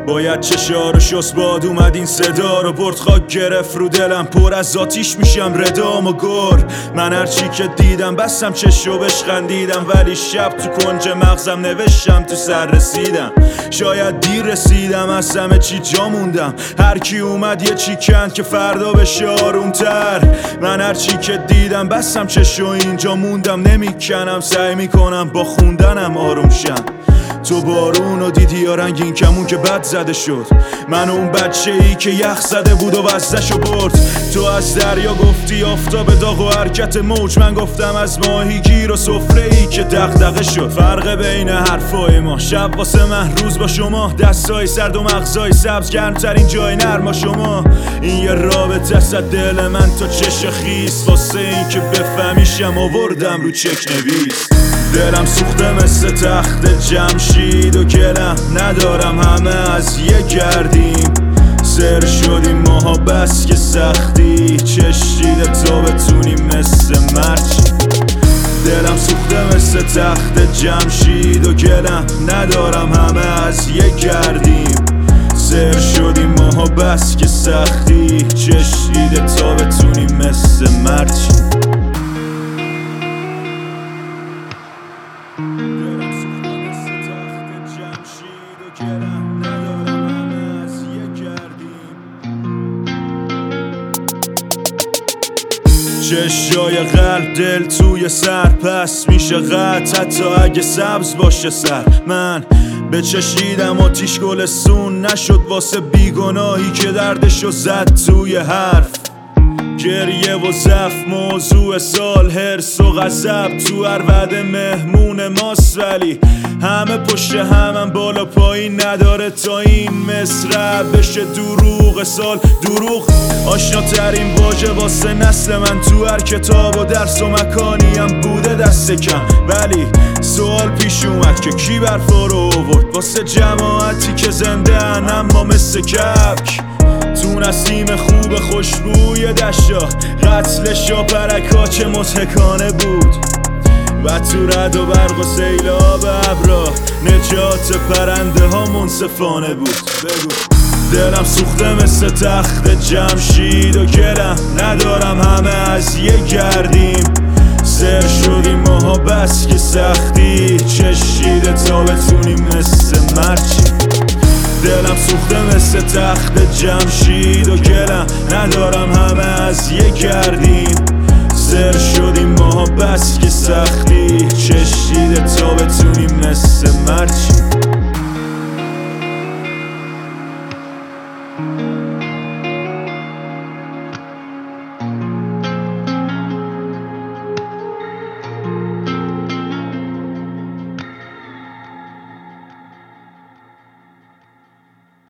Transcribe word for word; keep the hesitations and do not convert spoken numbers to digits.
باید چشا رو شست باد اومد این صدا رو برد خاک گرفت رو دلم پر از آتیش میشم ردام و گر من هرچی که دیدم بستم چشو بهش خندیدم ولی شب تو کنج مغزم نوشتم تو سر رسیدم شاید دیر رسیدم از همه چی جا موندم هر کی اومد یه چی کند که فردا بشه آرومتر من هرچی که دیدم بستم چشو اینجا موندم نمیکنم سعی میکنم با خوندنم آروم شم تو بارونو دیدی یا رنگین کمون که بد زده شد من اون بچه ای که یخ زده بود و وزدشو برد تو از دریا گفتی آفتاب داغ و حرکت موج من گفتم از ماهیگیر و سفره ای که دغدغه شد فرق بین حرفای ما شب واسه من روز با شما دستای سرد و مغزای سبز گرمترین جای نرما شما این یه رابطه است دل من تا چش خیس واسه این که بفهمیشم آوردم رو چک نویس دلم سوخته مثل تخت جمشید و گلم ندارم همه از یه گردیم سر شدیم ماها بس که سختی چشیده تا بتونیم مثل مرچ دلم سوخته مثل تخت جمشید و گلم ندارم همه از یه گردیم سر شدیم ماها بس که سختی چشیده تا بتونیم مثل مرچ چشای قلب دل توی سر پس میشه قط حتی اگه سبز باشه سر من به چشیدم آتیش گلستون نشد واسه بیگناهی که دردشو زد توی حرف گریه و ضعف موضوع سال هرس و غضب تو هر وعده مهمون ماست ولی همه پشت همم بالا پایین نداره تا این مصرع بشه دروغ سال دروغ آشناترین واژه واسه نسل من تو هر کتاب و درس و مکانی هم بوده دست کم ولی سوال پیش اومد که کی برفا رو آورد واسه جماعتی که زنده ان اما مثل کبک تو نسیم خوب خوشبوی دشتا قتل شاپرکا چه مضحکانه بود و تو رد و برق و سیلاب ابرا نجات پرنده ها منصفانه بود بگو دلم سوخته مثل تخت جمشید و گلم ندارم همه از یه گردیم سر شدیم ماها بس که سختی چشیده تا بتونیم مثل مرچ دلم سوخته مثل تخت جمشید و گلم ندارم همه از یه گردیم سر شدیم ماها بس که سختی چشیده تا بتونیم مثل مرچ